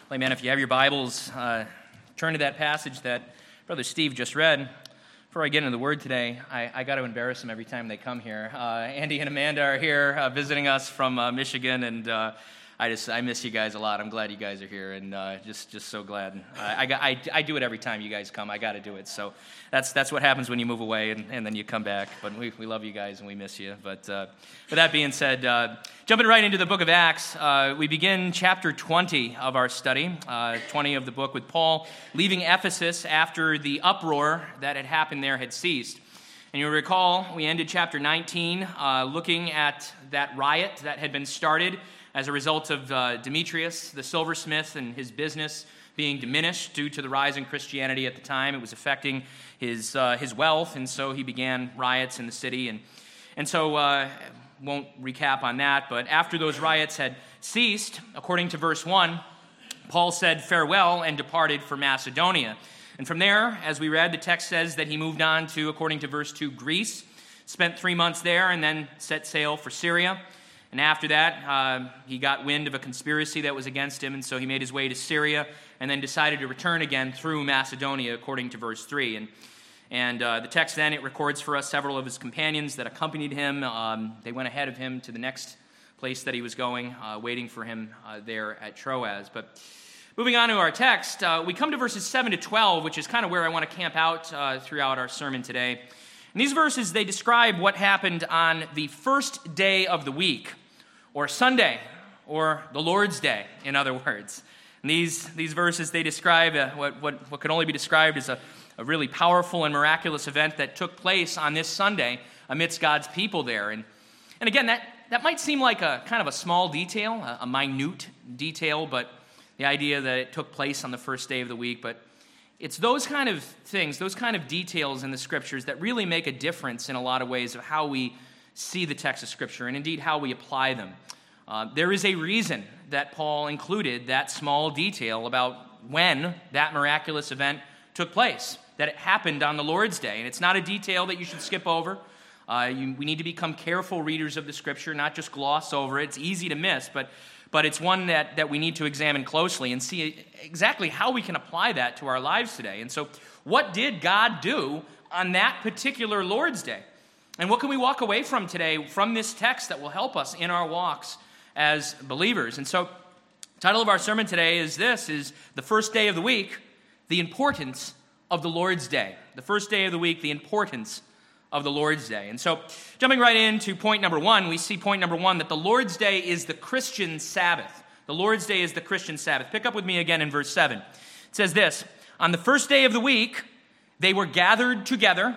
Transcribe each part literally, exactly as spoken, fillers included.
Well, amen. If you have your Bibles, uh, turn to that passage that Brother Steve just read. Before I get into the Word today, I, I got to embarrass them every time they come here. Uh, Andy and Amanda are here uh, visiting us from uh, Michigan, and uh, I just I miss you guys a lot. I'm glad you guys are here, and uh, just just so glad. I, I, got, I I do it every time you guys come. I got to do it. So that's that's what happens when you move away and, and then you come back. But we we love you guys and we miss you. But uh, with that being said, uh, jumping right into the book of Acts, uh, we begin chapter twenty of our study, uh, twenty of the book, with Paul leaving Ephesus after the uproar that had happened there had ceased. And you'll recall we ended chapter nineteen uh, looking at that riot that had been started as a result of uh, Demetrius, the silversmith, and his business being diminished due to the rise in Christianity at the time. It was affecting his uh, his wealth, and so he began riots in the city. And, and so, uh, won't recap on that, but after those riots had ceased, according to verse one, Paul said farewell and departed for Macedonia. And from there, as we read, the text says that he moved on to, according to verse two, Greece, spent three months there, and then set sail for Syria. And after that, uh, he got wind of a conspiracy that was against him, and so he made his way to Syria and then decided to return again through Macedonia, according to verse three. And, and uh, the text then, it records for us several of his companions that accompanied him. Um, they went ahead of him to the next place that he was going, uh, waiting for him uh, there at Troas. But moving on to our text, uh, we come to verses seven to twelve, which is kind of where I want to camp out uh, throughout our sermon today. And these verses, they describe what happened on the first day of the week, or Sunday, or the Lord's Day, in other words. And these, these verses, they describe uh, what, what, what could only be described as a, a really powerful and miraculous event that took place on this Sunday amidst God's people there. And, and again, that, that might seem like a kind of a small detail, a, a minute detail, but the idea that it took place on the first day of the week. But it's those kind of things, those kind of details in the Scriptures that really make a difference in a lot of ways of how we see the text of Scripture and indeed how we apply them. Uh, there is a reason that Paul included that small detail about when that miraculous event took place, that it happened on the Lord's Day. And it's not a detail that you should skip over. Uh, you, we need to become careful readers of the Scripture, not just gloss over it. It's easy to miss, but but it's one that, that we need to examine closely and see exactly how we can apply that to our lives today. And so what did God do on that particular Lord's Day? And what can we walk away from today from this text that will help us in our walks as believers? And so the title of our sermon today is this, is the first day of the week, the importance of the Lord's Day. The first day of the week, the importance of the Lord's Day. And so jumping right into point number one, we see point number one, that the Lord's Day is the Christian Sabbath. The Lord's Day is the Christian Sabbath. Pick up with me again in verse seven. It says this, on the first day of the week, they were gathered together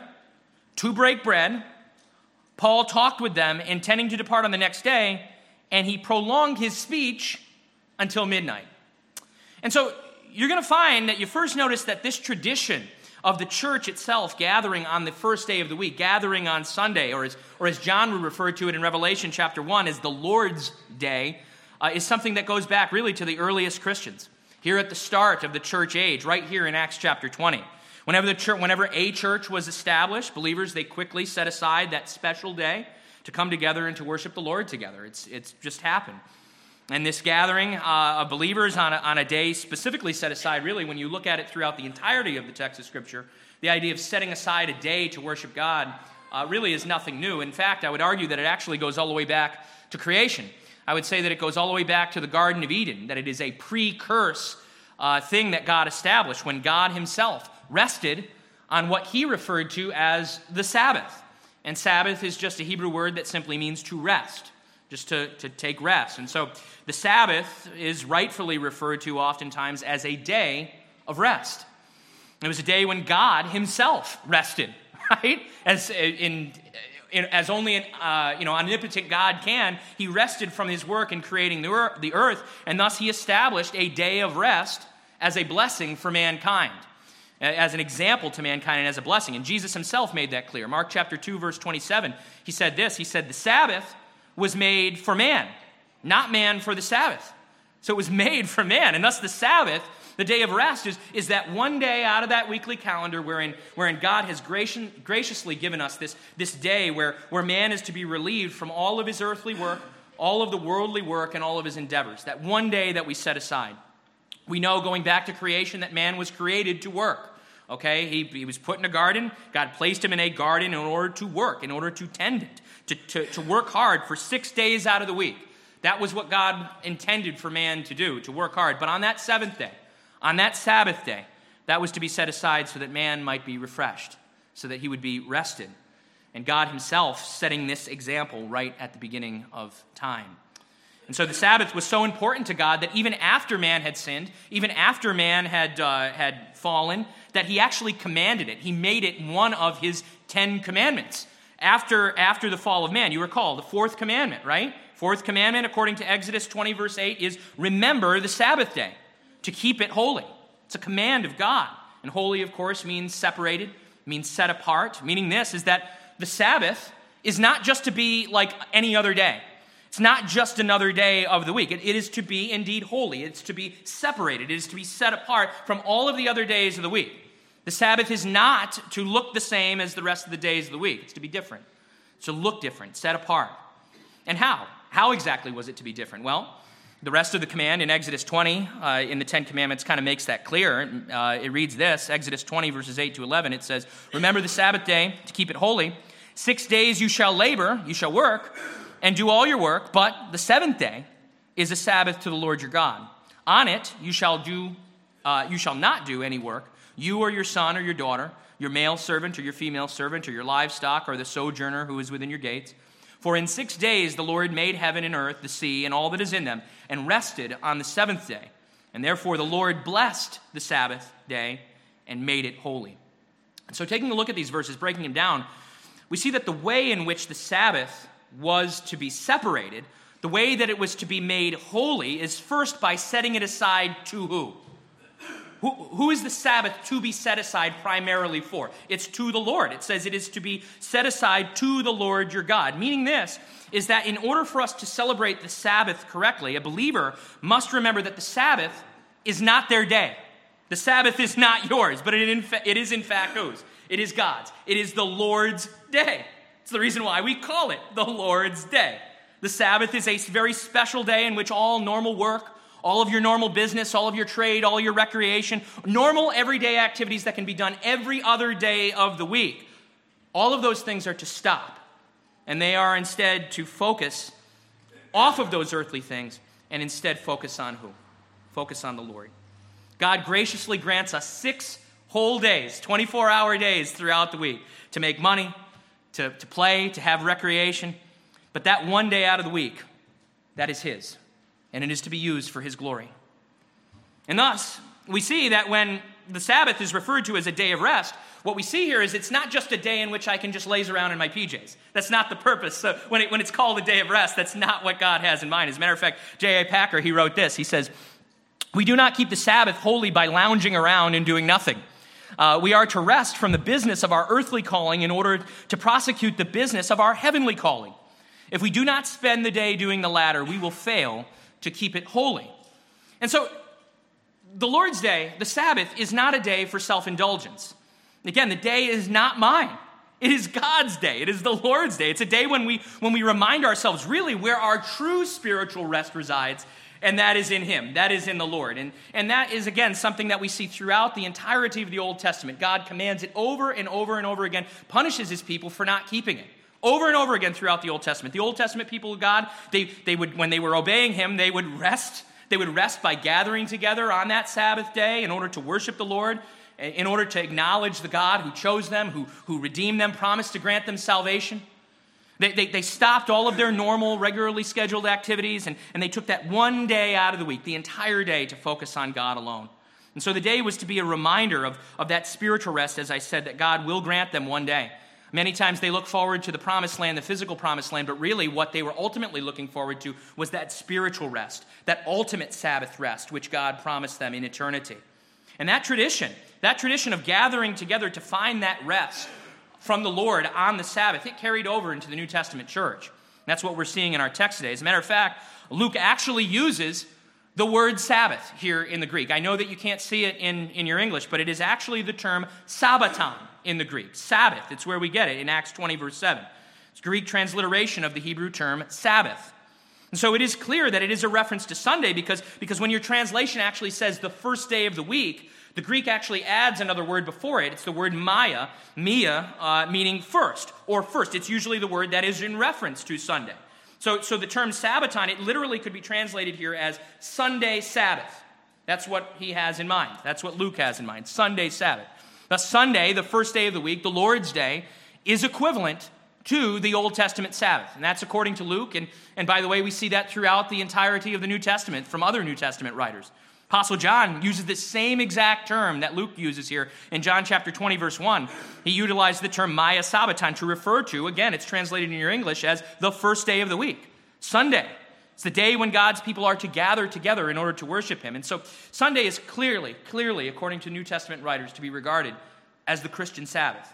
to break bread. Paul talked with them, intending to depart on the next day, and he prolonged his speech until midnight. And so you're going to find that you first notice that this tradition of the church itself gathering on the first day of the week, gathering on Sunday, or as, or as John would refer to it in Revelation chapter one as the Lord's Day, uh, is something that goes back really to the earliest Christians, here at the start of the church age, right here in Acts chapter twenty. Whenever the church, whenever a church was established, believers, they quickly set aside that special day to come together and to worship the Lord together. It's it's just happened. And this gathering uh, of believers on a, on a day specifically set aside, really, when you look at it throughout the entirety of the text of Scripture, the idea of setting aside a day to worship God uh, really is nothing new. In fact, I would argue that it actually goes all the way back to creation. I would say that it goes all the way back to the Garden of Eden, that it is a pre-curse uh, thing that God established when God himself rested on what he referred to as the Sabbath. And Sabbath is just a Hebrew word that simply means to rest, just to, to take rest. And so the Sabbath is rightfully referred to oftentimes as a day of rest. It was a day when God himself rested, right? As in, in as only an uh, you know omnipotent God can, he rested from his work in creating the, the earth, and thus he established a day of rest as a blessing for mankind, as an example to mankind and as a blessing. And Jesus himself made that clear. Mark chapter two, verse twenty-seven, he said this, he said, the Sabbath was made for man, not man for the Sabbath. So it was made for man, and thus the Sabbath, the day of rest, is, is that one day out of that weekly calendar wherein, wherein God has gracious, graciously given us this, this day where, where man is to be relieved from all of his earthly work, all of the worldly work, and all of his endeavors. That one day that we set aside. We know, going back to creation, that man was created to work. Okay, he, he was put in a garden. God placed him in a garden in order to work, in order to tend it, to, to, to work hard for six days out of the week. That was what God intended for man to do, to work hard. But on that seventh day, on that Sabbath day, that was to be set aside so that man might be refreshed, so that he would be rested. And God himself setting this example right at the beginning of time. And so the Sabbath was so important to God that even after man had sinned, even after man had uh, had fallen, that he actually commanded it. He made it one of his Ten Commandments. After, after the fall of man, you recall the fourth commandment, right? Fourth commandment, according to Exodus twenty, verse eight, is remember the Sabbath day, to keep it holy. It's a command of God. And holy, of course, means separated, means set apart, meaning this is that the Sabbath is not just to be like any other day. It's not just another day of the week. It, it is to be indeed holy. It's to be separated. It is to be set apart from all of the other days of the week. The Sabbath is not to look the same as the rest of the days of the week. It's to be different. It's to look different, set apart. And how? How exactly was it to be different? Well, the rest of the command in Exodus twenty, uh, in the Ten Commandments, kind of makes that clear. Uh, it reads this, Exodus twenty, verses eight to eleven. It says, remember the Sabbath day to keep it holy. Six days you shall labor, you shall work, and do all your work, but the seventh day is a Sabbath to the Lord your God. On it you shall do, uh, you shall not do any work, you or your son or your daughter, your male servant or your female servant, or your livestock, or the sojourner who is within your gates. For in six days the Lord made heaven and earth, the sea, and all that is in them, and rested on the seventh day. And therefore the Lord blessed the Sabbath day and made it holy. And so taking a look at these verses, breaking them down, we see that the way in which the Sabbath was to be separated, the way that it was to be made holy, is first by setting it aside to who? Who, who is the Sabbath to be set aside primarily for? It's to the Lord. It says it is to be set aside to the Lord your God. Meaning this is that in order for us to celebrate the Sabbath correctly, a believer must remember that the Sabbath is not their day. The Sabbath is not yours, but it, in fa- it is in fact whose? It is God's. It is the Lord's day. It's the reason why we call it the Lord's Day. The Sabbath is a very special day in which all normal work, all of your normal business, all of your trade, all your recreation, normal everyday activities that can be done every other day of the week, all of those things are to stop. And they are instead to focus off of those earthly things and instead focus on who? Focus on the Lord. God graciously grants us six whole days, twenty-four hour days throughout the week to make money, To, to play, to have recreation. But that one day out of the week, that is his. And it is to be used for his glory. And thus, we see that when the Sabbath is referred to as a day of rest, what we see here is it's not just a day in which I can just laze around in my P Js. That's not the purpose. So when, it, when it's called a day of rest, that's not what God has in mind. As a matter of fact, J A Packer, he wrote this. He says, we do not keep the Sabbath holy by lounging around and doing nothing. Uh, we are to rest from the business of our earthly calling in order to prosecute the business of our heavenly calling. If we do not spend the day doing the latter, we will fail to keep it holy. And so, the Lord's Day, the Sabbath, is not a day for self-indulgence. Again, the day is not mine. It is God's day. It is the Lord's day. It's a day when we, when we remind ourselves really where our true spiritual rest resides, and that is in him. That is in the Lord. And, and that is, again, something that we see throughout the entirety of the Old Testament. God commands it over and over and over again, punishes his people for not keeping it. Over and over again throughout the Old Testament. The Old Testament people of God, they, they would, when they were obeying him, they would rest. They would rest by gathering together on that Sabbath day in order to worship the Lord, in order to acknowledge the God who chose them, who, who redeemed them, promised to grant them salvation. They, they, they stopped all of their normal, regularly scheduled activities, and, and they took that one day out of the week, the entire day, to focus on God alone. And so the day was to be a reminder of, of that spiritual rest, as I said, that God will grant them one day. Many times they look forward to the promised land, the physical promised land, but really what they were ultimately looking forward to was that spiritual rest, that ultimate Sabbath rest, which God promised them in eternity. And that tradition, that tradition of gathering together to find that rest from the Lord on the Sabbath, it carried over into the New Testament church. That's what we're seeing in our text today. As a matter of fact, Luke actually uses the word Sabbath here in the Greek. I know that you can't see it in, in your English, but it is actually the term Sabbaton in the Greek. Sabbath, it's where we get it in Acts twenty, verse seven. It's Greek transliteration of the Hebrew term Sabbath. And so it is clear that it is a reference to Sunday because, because when your translation actually says the first day of the week, the Greek actually adds another word before it. It's the word Maya, Mia, uh, meaning first or first. It's usually the word that is in reference to Sunday. So, so the term Sabbaton, it literally could be translated here as Sunday Sabbath. That's what he has in mind. That's what Luke has in mind, Sunday Sabbath. The Sunday, the first day of the week, the Lord's Day, is equivalent to the Old Testament Sabbath. And that's according to Luke. And, and by the way, we see that throughout the entirety of the New Testament from other New Testament writers. Apostle John uses the same exact term that Luke uses here in John chapter twenty, verse one. He utilized the term Maya Sabbaton to refer to, again, it's translated in your English as the first day of the week, Sunday. It's the day when God's people are to gather together in order to worship him. And so Sunday is clearly, clearly, according to New Testament writers, to be regarded as the Christian Sabbath.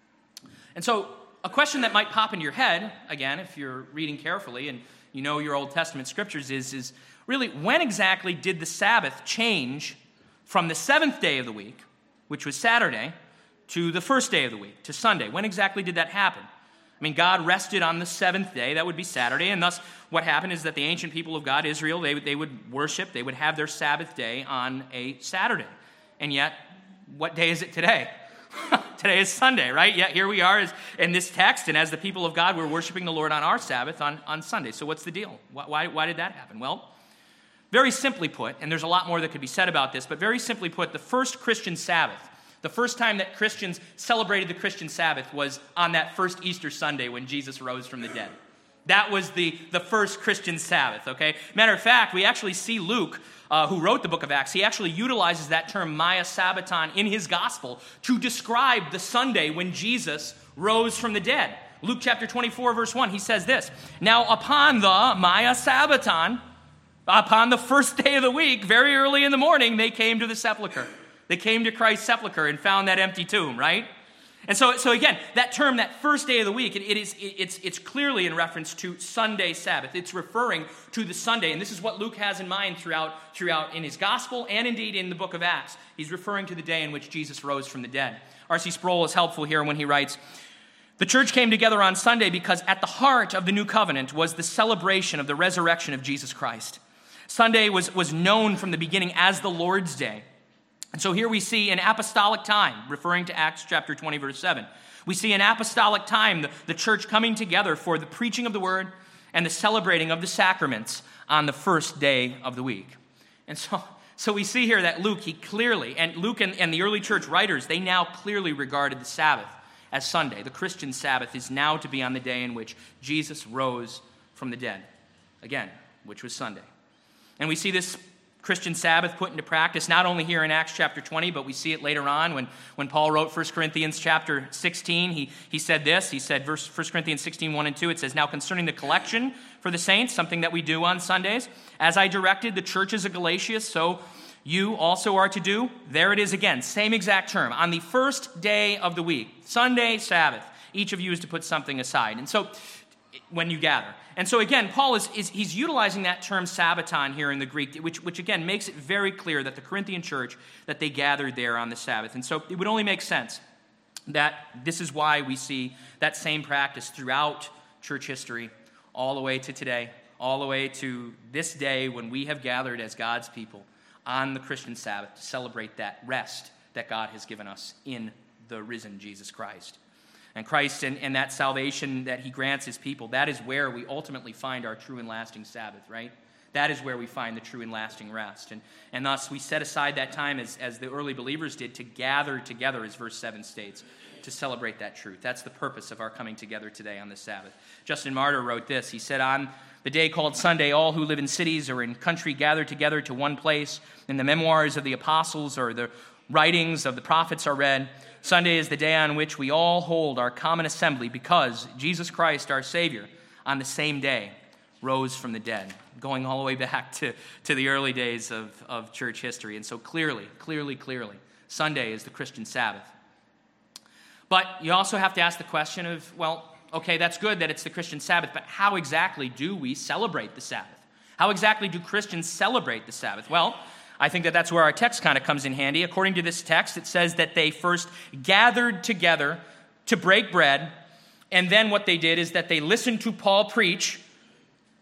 And so a question that might pop into your head, again, if you're reading carefully and you know your Old Testament scriptures, is, is really when exactly did the Sabbath change from the seventh day of the week, which was Saturday, to the first day of the week, to Sunday? When exactly did that happen? I mean, God rested on the seventh day, that would be Saturday, and thus what happened is that the ancient people of God, Israel, they, they would worship, they would have their Sabbath day on a Saturday. And yet, what day is it today? Today is Sunday, right? Yet here we are as, in this text, and as the people of God, we're worshiping the Lord on our Sabbath on, on Sunday. So what's the deal? Why, why, why did that happen? Well, very simply put, and there's a lot more that could be said about this, but very simply put, the first Christian Sabbath, the first time that Christians celebrated the Christian Sabbath was on that first Easter Sunday when Jesus rose from the dead. That was the, the first Christian Sabbath, okay? Matter of fact, we actually see Luke, uh, who wrote the book of Acts, he actually utilizes that term Maya Sabbaton in his gospel to describe the Sunday when Jesus rose from the dead. Luke chapter twenty-four, verse one, he says this, "Now upon the Maya Sabbaton, upon the first day of the week, very early in the morning, they came to the sepulchre." They came to Christ's sepulchre and found that empty tomb, right? And so, so again, that term, that first day of the week, it, it is, it, it's, it's clearly in reference to Sunday Sabbath. It's referring to the Sunday, and this is what Luke has in mind throughout, throughout in his gospel and indeed in the book of Acts. He's referring to the day in which Jesus rose from the dead. R C Sproul is helpful here when he writes, "The church came together on Sunday because at the heart of the new covenant was the celebration of the resurrection of Jesus Christ. Sunday was, was known from the beginning as the Lord's Day. And so here we see an apostolic time, referring to Acts chapter twenty, verse seven. We see an apostolic time, the, the church coming together for the preaching of the word and the celebrating of the sacraments on the first day of the week." And so, so we see here that Luke, he clearly, and Luke and, and the early church writers, they now clearly regarded the Sabbath as Sunday. The Christian Sabbath is now to be on the day in which Jesus rose from the dead. Again, which was Sunday. And we see this Christian Sabbath put into practice not only here in Acts chapter twenty, but we see it later on when, when Paul wrote First Corinthians chapter sixteen. He, he said this, he said, verse, First Corinthians sixteen, one and two, it says, "Now concerning the collection for the saints," something that we do on Sundays, "as I directed the churches of Galatia, so you also are to do." There it is again, same exact term. On the first day of the week, Sunday, Sabbath, each of you is to put something aside. And so when you gather. And so again, Paul is, is he's utilizing that term Sabbaton here in the Greek, which, which again makes it very clear that the Corinthian church, that they gathered there on the Sabbath. And so it would only make sense that this is why we see that same practice throughout church history, all the way to today, all the way to this day when we have gathered as God's people on the Christian Sabbath to celebrate that rest that God has given us in the risen Jesus Christ. And Christ and, and that salvation that he grants his people, that is where we ultimately find our true and lasting Sabbath, right? That is where we find the true and lasting rest. And, and thus we set aside that time as, as the early believers did to gather together, as verse seven states, to celebrate that truth. That's the purpose of our coming together today on the Sabbath. Justin Martyr wrote this. He said, "On the day called Sunday, all who live in cities or in country gather together to one place. In the memoirs of the apostles or the writings of the prophets are read. Sunday is the day on which we all hold our common assembly because Jesus Christ, our Savior, on the same day rose from the dead," going all the way back to, to the early days of, of church history. And so clearly, clearly, clearly, Sunday is the Christian Sabbath. But you also have to ask the question of, well, okay, that's good that it's the Christian Sabbath, but how exactly do we celebrate the Sabbath? How exactly do Christians celebrate the Sabbath? Well, I think that that's where our text kind of comes in handy. According to this text, it says that they first gathered together to break bread, and then what they did is that they listened to Paul preach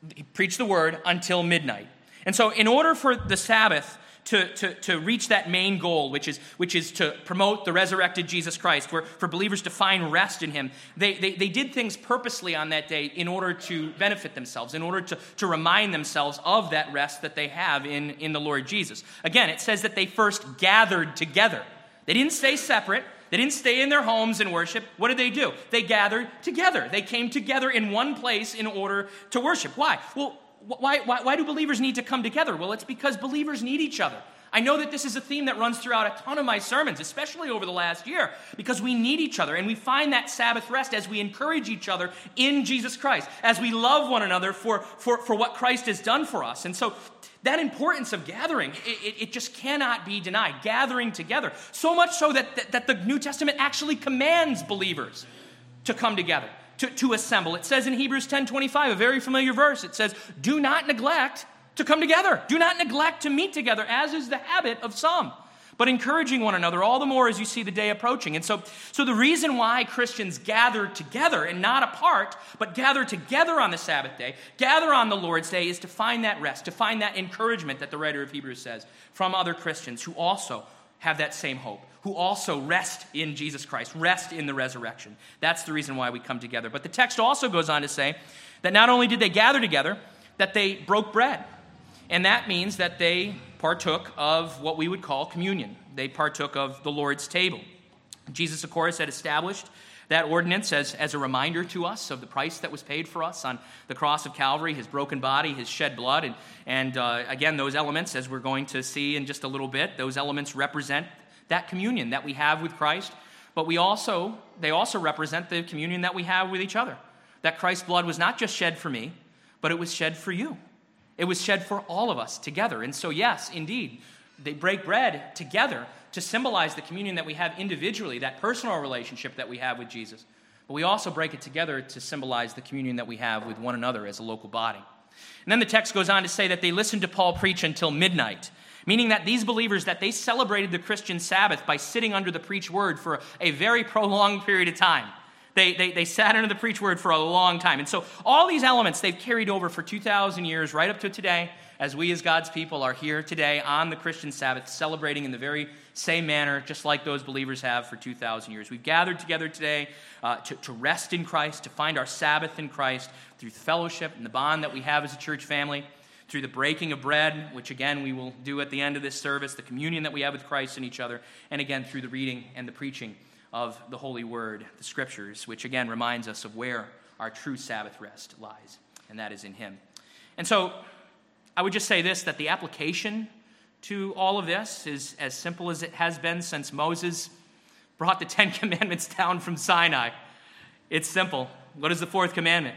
he preached the word until midnight. And so in order for the Sabbath to, to, to reach that main goal, which is, which is to promote the resurrected Jesus Christ, for, for believers to find rest in him, they, they, they did things purposely on that day in order to benefit themselves, in order to, to remind themselves of that rest that they have in, in the Lord Jesus. Again, it says that they first gathered together. They didn't stay separate. They didn't stay in their homes and worship. What did they do? They gathered together. They came together in one place in order to worship. Why? Well, why, why, why do believers need to come together? Well, it's because believers need each other. I know that this is a theme that runs throughout a ton of my sermons, especially over the last year, because we need each other, and we find that Sabbath rest as we encourage each other in Jesus Christ, as we love one another for, for, for what Christ has done for us. And so that importance of gathering, it, it, it just cannot be denied, gathering together. So much so that, that, that the New Testament actually commands believers to come together, to, to assemble. It says in Hebrews ten twenty-five, a very familiar verse, it says, do not neglect to come together. Do not neglect to meet together, as is the habit of some, but encouraging one another all the more as you see the day approaching. And so, so the reason why Christians gather together and not apart, but gather together on the Sabbath day, gather on the Lord's day, is to find that rest, to find that encouragement that the writer of Hebrews says from other Christians who also have that same hope, who also rest in Jesus Christ, rest in the resurrection. That's the reason why we come together. But the text also goes on to say that not only did they gather together, that they broke bread. And that means that they partook of what we would call communion. They partook of the Lord's table. Jesus, of course, had established that ordinance as, as a reminder to us of the price that was paid for us on the cross of Calvary, his broken body, his shed blood. And, and uh, again, those elements, as we're going to see in just a little bit, those elements represent that communion that we have with Christ. But we also, they also represent the communion that we have with each other. That Christ's blood was not just shed for me, but it was shed for you. It was shed for all of us together. And so, yes, indeed, they break bread together to symbolize the communion that we have individually, that personal relationship that we have with Jesus. But we also break it together to symbolize the communion that we have with one another as a local body. And then the text goes on to say that they listened to Paul preach until midnight, meaning that these believers, that they celebrated the Christian Sabbath by sitting under the preached word for a very prolonged period of time. They, they, they sat under the preached word for a long time. And so all these elements they've carried over for two thousand years, right up to today, as we as God's people are here today on the Christian Sabbath, celebrating in the very same manner, just like those believers have for two thousand years. We've gathered together today uh, to, to rest in Christ, to find our Sabbath in Christ, through fellowship and the bond that we have as a church family, through the breaking of bread, which again we will do at the end of this service, the communion that we have with Christ and each other, and again through the reading and the preaching of the Holy Word, the Scriptures, which again reminds us of where our true Sabbath rest lies, and that is in Him. And so I would just say this, that the application to all of this is as simple as it has been since Moses brought the Ten Commandments down from Sinai. It's simple. What is the fourth commandment?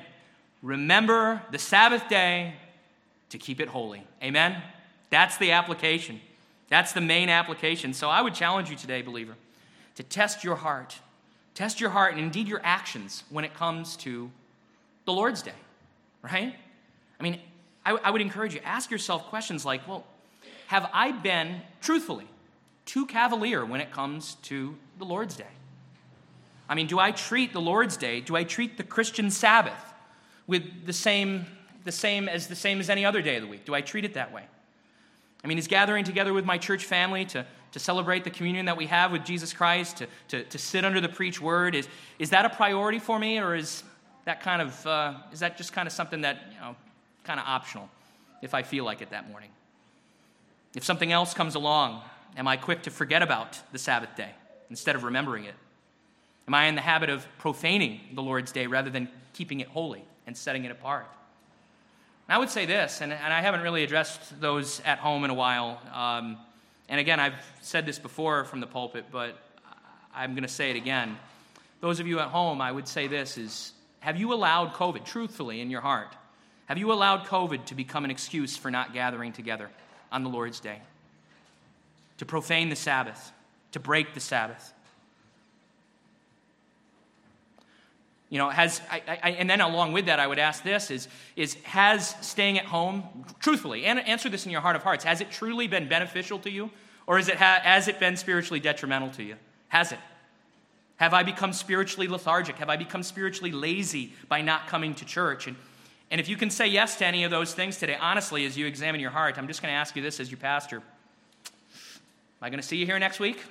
Remember the Sabbath day to keep it holy. Amen? That's the application. That's the main application. So I would challenge you today, believer, to test your heart. Test your heart and indeed your actions when it comes to the Lord's Day, right? I mean, I, I would encourage you, ask yourself questions like, well, have I been, truthfully, too cavalier when it comes to the Lord's Day? I mean, do I treat the Lord's Day, do I treat the Christian Sabbath with the same, the same as the same as any other day of the week? Do I treat it that way? I mean, is gathering together with my church family to, to celebrate the communion that we have with Jesus Christ, to, to, to sit under the preached word, is, is that a priority for me, or is that kind of, uh, is that just kind of something that, you know, kind of optional if I feel like it that morning? If something else comes along, am I quick to forget about the Sabbath day instead of remembering it? Am I in the habit of profaning the Lord's day rather than keeping it holy and setting it apart? And I would say this, and, and I haven't really addressed those at home in a while. Um, and again, I've said this before from the pulpit, but I'm going to say it again. Those of you at home, I would say this is, have you allowed COVID, truthfully, in your heart, have you allowed COVID to become an excuse for not gathering together on the Lord's Day? To profane the Sabbath, to break the Sabbath? You know, has I, I, and then along with that, I would ask this: is is has staying at home, truthfully, and answer this in your heart of hearts, has it truly been beneficial to you, or is it ha, has it been spiritually detrimental to you? Has it? Have I become spiritually lethargic? Have I become spiritually lazy by not coming to church? And And if you can say yes to any of those things today, honestly, as you examine your heart, I'm just going to ask you this as your pastor. Am I going to see you here next week?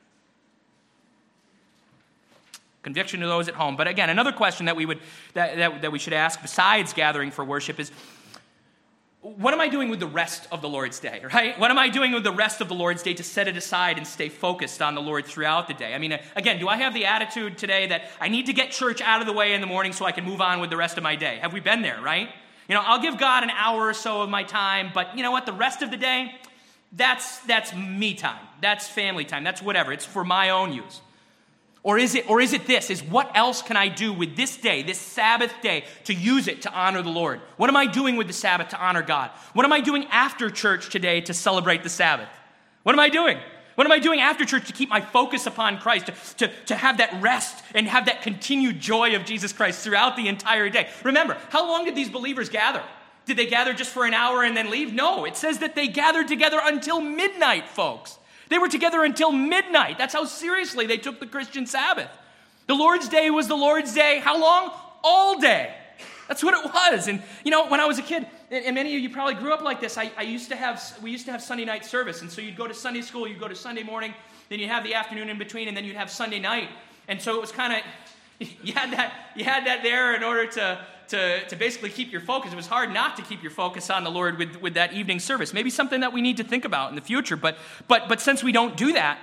Conviction to those at home. But again, another question that we would that, that, that we should ask besides gathering for worship is, what am I doing with the rest of the Lord's Day, right? What am I doing with the rest of the Lord's Day to set it aside and stay focused on the Lord throughout the day? I mean, again, do I have the attitude today that I need to get church out of the way in the morning so I can move on with the rest of my day? Have we been there, right? You know, I'll give God an hour or so of my time, but you know what? The rest of the day, that's that's me time. That's family time. That's whatever. It's for my own use. Or is it, or is it this, is what else can I do with this day, this Sabbath day, to use it to honor the Lord? What am I doing with the Sabbath to honor God? What am I doing after church today to celebrate the Sabbath? What am I doing? What am I doing after church to keep my focus upon Christ, to, to, to have that rest and have that continued joy of Jesus Christ throughout the entire day? Remember, how long did these believers gather? Did they gather just for an hour and then leave? No, it says that they gathered together until midnight, folks. They were together until midnight. That's how seriously they took the Christian Sabbath. The Lord's Day was the Lord's Day. How long? All day. That's what it was. And, you know, when I was a kid, and many of you probably grew up like this, I, I used to have, we used to have Sunday night service. And so you'd go to Sunday school, you'd go to Sunday morning, then you'd have the afternoon in between, and then you'd have Sunday night. And so it was kind of, you had that, you had that there in order to, to, to basically keep your focus. It was hard not to keep your focus on the Lord with, with that evening service. Maybe something that we need to think about in the future. But, but, but since we don't do that,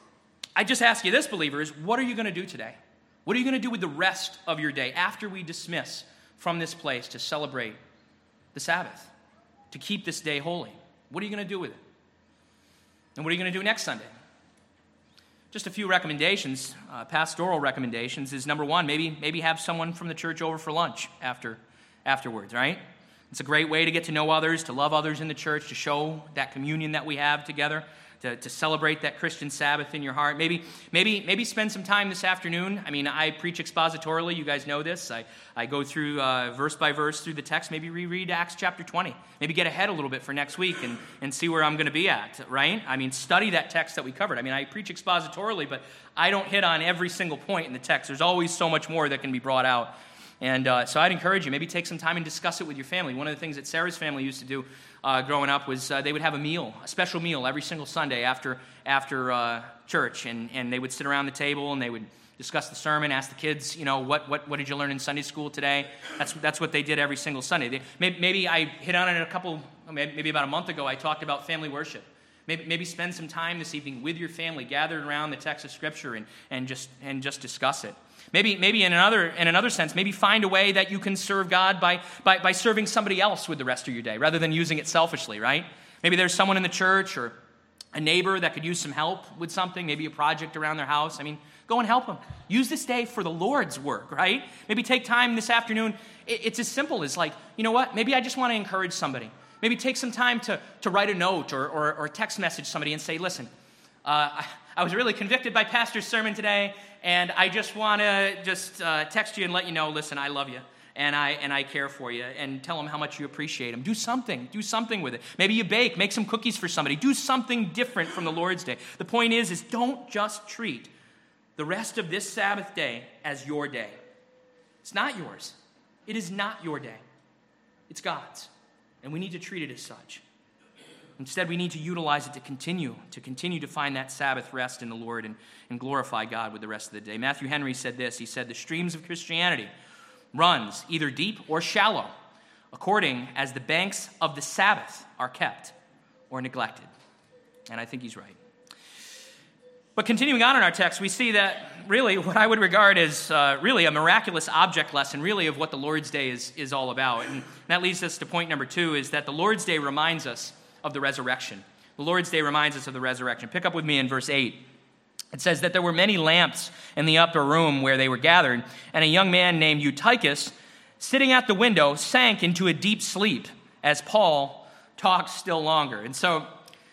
I just ask you this, believers, what are you going to do today? What are you going to do with the rest of your day after we dismiss from this place to celebrate the Sabbath, to keep this day holy? What are you going to do with it? And what are you going to do next Sunday? Just a few recommendations, uh, pastoral recommendations, is number one, maybe maybe have someone from the church over for lunch after afterwards, right? It's a great way to get to know others, to love others in the church, to show that communion that we have together, to, to celebrate that Christian Sabbath in your heart. Maybe maybe maybe spend some time this afternoon. I mean, I preach expositorily. You guys know this. I, I go through uh, verse by verse through the text. Maybe reread Acts chapter twenty. Maybe get ahead a little bit for next week and, and see where I'm going to be at, right? I mean, study that text that we covered. I mean, I preach expositorily, but I don't hit on every single point in the text. There's always so much more that can be brought out. And uh, so I'd encourage you, maybe take some time and discuss it with your family. One of the things that Sarah's family used to do uh, growing up was uh, they would have a meal, a special meal every single Sunday after after uh, church, and, and they would sit around the table and they would discuss the sermon, ask the kids, you know, what what, what did you learn in Sunday school today? That's that's what they did every single Sunday. They, maybe, maybe I hit on it a couple, maybe about a month ago, I talked about family worship. Maybe, maybe spend some time this evening with your family, gathered around the text of Scripture, and, and just and just discuss it. Maybe, maybe in another in another sense, maybe find a way that you can serve God by, by, by serving somebody else with the rest of your day, rather than using it selfishly, right? Maybe there's someone in the church or a neighbor that could use some help with something, maybe a project around their house. I mean, go and help them. Use this day for the Lord's work, right? Maybe take time this afternoon. It, it's as simple as like, you know what? Maybe I just want to encourage somebody. Maybe take some time to, to write a note or, or, or text message somebody and say, listen, uh, I, I was really convicted by Pastor's sermon today, and I just want to just uh, text you and let you know, listen, I love you, and I and I care for you, and tell them how much you appreciate them. Do something. Do something with it. Maybe you bake. Make some cookies for somebody. Do something different from the Lord's Day. The point is, is don't just treat the rest of this Sabbath day as your day. It's not yours. It is not your day. It's God's, and we need to treat it as such. Instead, we need to utilize it to continue, to continue to find that Sabbath rest in the Lord and, and glorify God with the rest of the day. Matthew Henry said this. He said, the streams of Christianity runs either deep or shallow, according as the banks of the Sabbath are kept or neglected. And I think he's right. But continuing on in our text, we see that really what I would regard as uh, really a miraculous object lesson, really of what the Lord's Day is, is all about. And that leads us to point number two, is that the Lord's Day reminds us of the resurrection. The Lord's Day reminds us of the resurrection. Pick up with me in verse eight. It says that there were many lamps in the upper room where they were gathered, and a young man named Eutychus, sitting at the window, sank into a deep sleep as Paul talked still longer. And so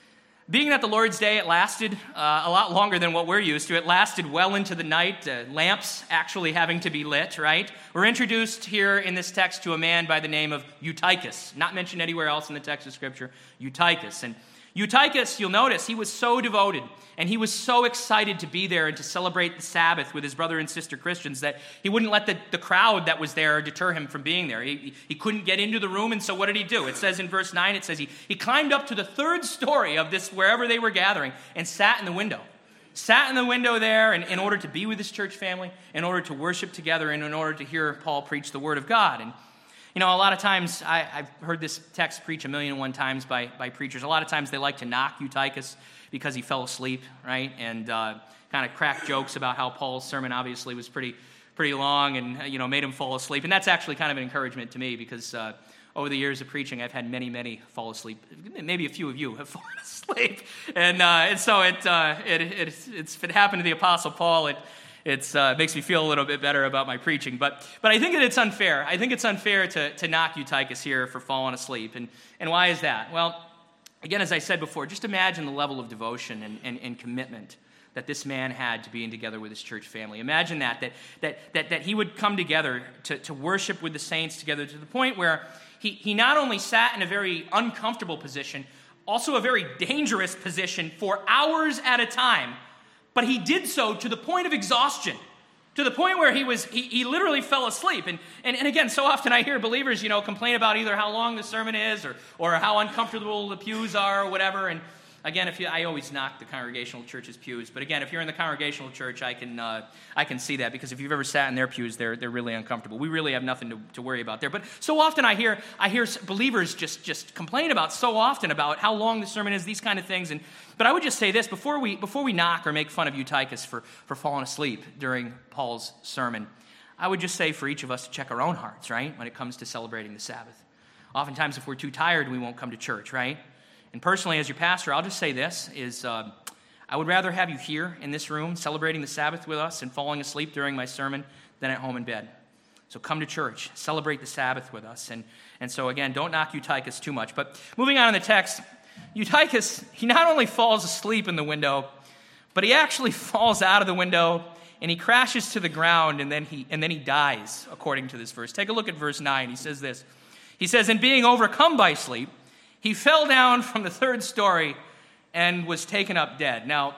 Being that the Lord's Day, it lasted uh, a lot longer than what we're used to. It lasted well into the night, uh, lamps actually having to be lit, right? We're introduced here in this text to a man by the name of Eutychus, not mentioned anywhere else in the text of Scripture, Eutychus. And Eutychus, you'll notice, he was so devoted, and he was so excited to be there and to celebrate the Sabbath with his brother and sister Christians that he wouldn't let the, the crowd that was there deter him from being there. He, he couldn't get into the room, and so what did he do? It says in verse nine, it says he, he climbed up to the third story of this, wherever they were gathering, and sat in the window. Sat in the window there in, in order to be with his church family, in order to worship together, and in order to hear Paul preach the word of God. And you know, a lot of times, I, I've heard this text preached a million and one times by, by preachers. A lot of times they like to knock Eutychus because he fell asleep, right? And uh, kind of crack jokes about how Paul's sermon obviously was pretty pretty long and, you know, made him fall asleep. And that's actually kind of an encouragement to me because uh, over the years of preaching, I've had many, many fall asleep. Maybe a few of you have fallen asleep. And, uh, and so it, uh, it, it, it's, if it happened to the Apostle Paul, it It's, uh, it makes me feel a little bit better about my preaching. But but I think that it's unfair. I think it's unfair to, to knock Eutychus here for falling asleep. And, and why is that? Well, again, as I said before, just imagine the level of devotion and, and, and commitment that this man had to being together with his church family. Imagine that, that, that, that, that he would come together to, to worship with the saints together to the point where he, he not only sat in a very uncomfortable position, also a very dangerous position for hours at a time, but he did so to the point of exhaustion, to the point where he was he, he literally fell asleep. And, and and again, so often I hear believers, you know, complain about either how long the sermon is or or how uncomfortable the pews are or whatever. And again, if you, I always knock the congregational church's pews, but again, if you're in the congregational church, I can uh, I can see that because if you've ever sat in their pews, they're they're really uncomfortable. We really have nothing to, to worry about there. But so often I hear I hear believers just just complain about so often about how long the sermon is, these kind of things. And but I would just say this before we before we knock or make fun of Eutychus for for falling asleep during Paul's sermon, I would just say for each of us to check our own hearts, right, when it comes to celebrating the Sabbath. Oftentimes, if we're too tired, we won't come to church, right? And personally, as your pastor, I'll just say this, is uh, I would rather have you here in this room celebrating the Sabbath with us and falling asleep during my sermon than at home in bed. So come to church, celebrate the Sabbath with us. And, and so again, don't knock Eutychus too much. But moving on in the text, Eutychus, he not only falls asleep in the window, but he actually falls out of the window and he crashes to the ground and then he, and then he dies, according to this verse. Take a look at verse nine. He says this. He says, "And being overcome by sleep, he fell down from the third story and was taken up dead." Now,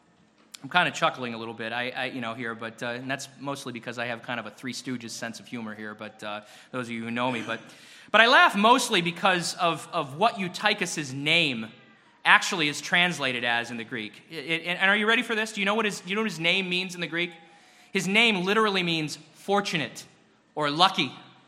I'm kind of chuckling a little bit, I, I you know, here, but uh, and that's mostly because I have kind of a Three Stooges sense of humor here. But uh, those of you who know me, but but I laugh mostly because of of what Eutychus's name actually is translated as in the Greek. It, it, and are you ready for this? Do you know what his do you know what his name means in the Greek? His name literally means fortunate or lucky.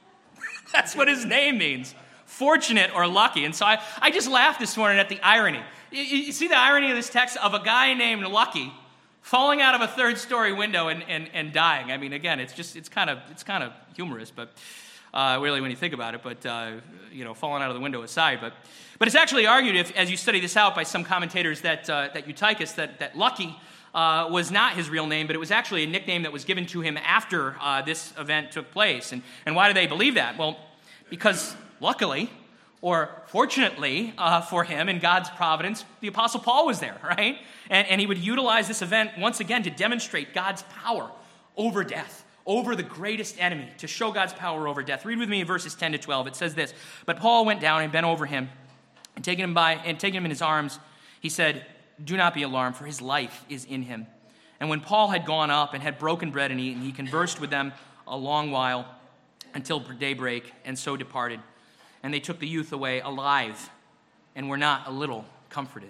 That's what his name means. Fortunate or lucky. And so I, I just laughed this morning at the irony. You, you see the irony of this text of a guy named Lucky falling out of a third story window and, and, and dying. I mean, again, it's just, it's kind of, it's kind of humorous, but uh, really when you think about it, but, uh, you know, falling out of the window aside. But but it's actually argued, if, as you study this out by some commentators, that, uh, that Eutychus, that, that Lucky, Uh, was not his real name, but it was actually a nickname that was given to him after uh, this event took place. And, and why do they believe that? Well, because luckily, or fortunately uh, for him in God's providence, the Apostle Paul was there, right? And, and he would utilize this event once again to demonstrate God's power over death, over the greatest enemy, to show God's power over death. Read with me in verses ten to twelve. It says this, "But Paul went down and bent over him, and taking him by and taking him in his arms, he said, 'Do not be alarmed, for his life is in him.' And when Paul had gone up and had broken bread and eaten, he conversed with them a long while until daybreak, and so departed. And they took the youth away alive and were not a little comforted."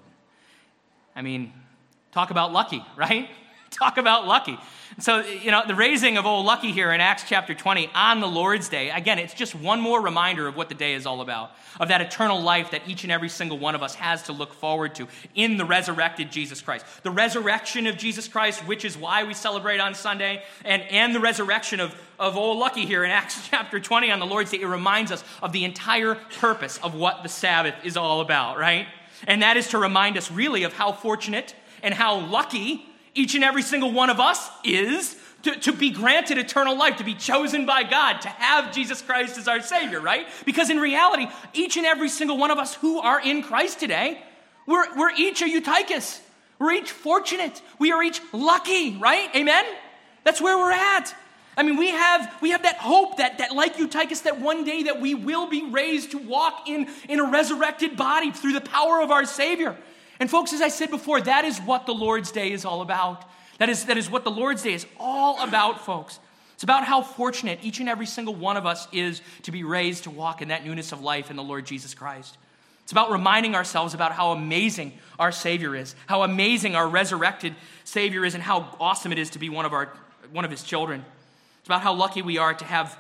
I mean, talk about lucky, right? Talk about lucky. So, you know, the raising of old Lucky here in Acts chapter twenty on the Lord's Day, again, it's just one more reminder of what the day is all about, of that eternal life that each and every single one of us has to look forward to in the resurrected Jesus Christ. The resurrection of Jesus Christ, which is why we celebrate on Sunday, and, and the resurrection of, of old Lucky here in Acts chapter twenty on the Lord's Day, it reminds us of the entire purpose of what the Sabbath is all about, right? And that is to remind us really of how fortunate and how lucky each and every single one of us is to, to be granted eternal life, to be chosen by God, to have Jesus Christ as our Savior, right? Because in reality, each and every single one of us who are in Christ today, We're, we're each a Eutychus. We're each fortunate. We are each lucky, right? Amen? That's where we're at. I mean, we have we have that hope that, that like Eutychus, that one day that we will be raised to walk in, in a resurrected body through the power of our Savior. And folks, as I said before, that is what the Lord's Day is all about. That is, that is what the Lord's Day is all about, folks. It's about how fortunate each and every single one of us is to be raised to walk in that newness of life in the Lord Jesus Christ. It's about reminding ourselves about how amazing our Savior is, how amazing our resurrected Savior is, and how awesome it is to be one of our one of his children. It's about how lucky we are to have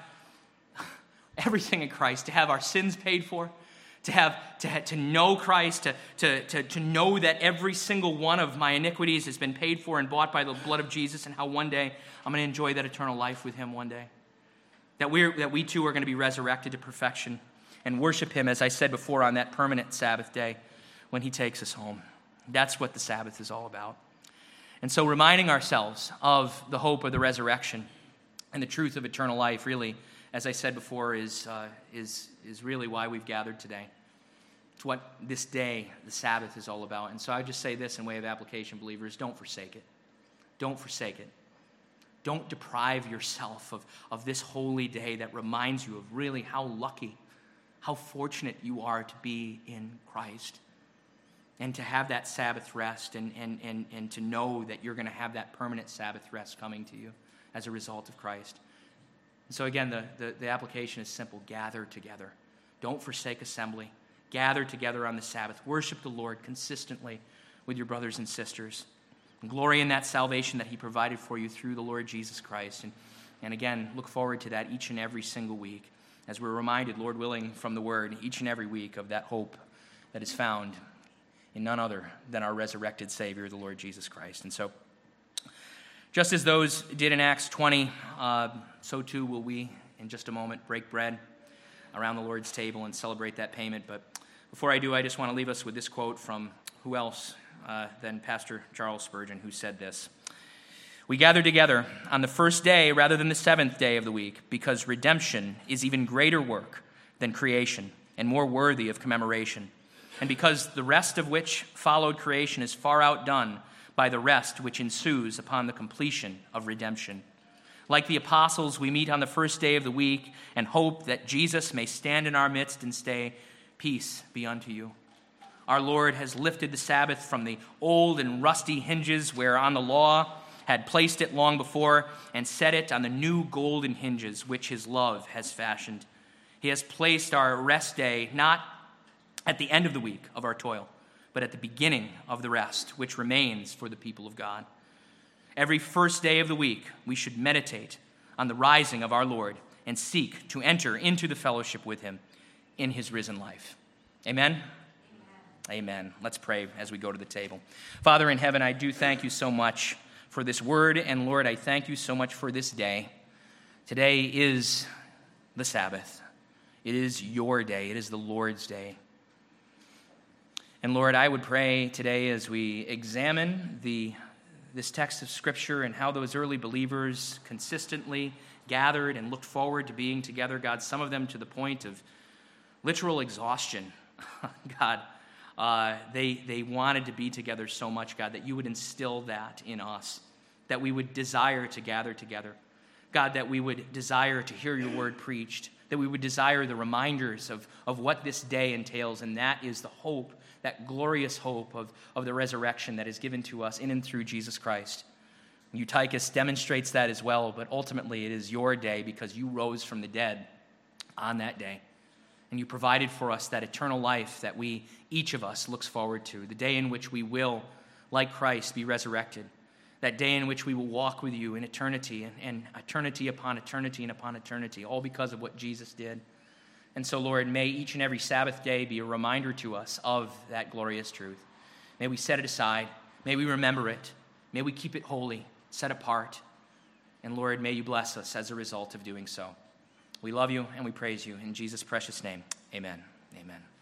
everything in Christ, to have our sins paid for, to have to, have, to know Christ, to, to, to, to know that every single one of my iniquities has been paid for and bought by the blood of Jesus, and how one day I'm going to enjoy that eternal life with him one day. That, we're, that we too are going to be resurrected to perfection and worship him, as I said before, on that permanent Sabbath day when he takes us home. That's what the Sabbath is all about. And so reminding ourselves of the hope of the resurrection and the truth of eternal life, really, as I said before, is, uh, is, is really why we've gathered today. It's what this day, the Sabbath, is all about. And so I just say this in way of application, believers: don't forsake it. Don't forsake it. Don't deprive yourself of, of this holy day that reminds you of really how lucky, how fortunate you are to be in Christ, and to have that Sabbath rest, and, and, and, and to know that you're going to have that permanent Sabbath rest coming to you as a result of Christ. And so again, the, the, the application is simple: gather together. Don't forsake assembly. Gather together on the Sabbath. Worship the Lord consistently with your brothers and sisters. And glory in that salvation that he provided for you through the Lord Jesus Christ. And, and again, look forward to that each and every single week, as we're reminded, Lord willing, from the Word each and every week of that hope that is found in none other than our resurrected Savior, the Lord Jesus Christ. And so, just as those did in Acts twenty, uh, so too will we, in just a moment, break bread around the Lord's table and celebrate that payment. But before I do, I just want to leave us with this quote from who else uh, than Pastor Charles Spurgeon, who said this: "We gather together on the first day rather than the seventh day of the week, because redemption is even greater work than creation and more worthy of commemoration, and because the rest of which followed creation is far outdone by the rest which ensues upon the completion of redemption. Like the apostles, we meet on the first day of the week and hope that Jesus may stand in our midst and say, 'Peace be unto you.' Our Lord has lifted the Sabbath from the old and rusty hinges whereon the law had placed it long before, and set it on the new golden hinges which his love has fashioned. He has placed our rest day not at the end of the week of our toil, but at the beginning of the rest, which remains for the people of God. Every first day of the week, we should meditate on the rising of our Lord and seek to enter into the fellowship with him in his risen life." Amen? Amen. Amen. Let's pray as we go to the table. Father in heaven, I do thank you so much for this word, and Lord, I thank you so much for this day. Today is the Sabbath. It is your day. It is the Lord's day. And Lord, I would pray today as we examine the this text of Scripture and how those early believers consistently gathered and looked forward to being together, God, some of them to the point of literal exhaustion. God, uh, they, they wanted to be together so much, God, that you would instill that in us, that we would desire to gather together. God, that we would desire to hear your word preached, that we would desire the reminders of, of what this day entails, and that is the hope, that glorious hope of, of the resurrection that is given to us in and through Jesus Christ. Eutychus demonstrates that as well, but ultimately it is your day because you rose from the dead on that day. And you provided for us that eternal life that we, each of us, looks forward to, the day in which we will, like Christ, be resurrected, that day in which we will walk with you in eternity and, and eternity upon eternity and upon eternity, all because of what Jesus did. And so, Lord, may each and every Sabbath day be a reminder to us of that glorious truth. May we set it aside. May we remember it. May we keep it holy, set apart. And, Lord, may you bless us as a result of doing so. We love you and we praise you. In Jesus' precious name, amen. Amen.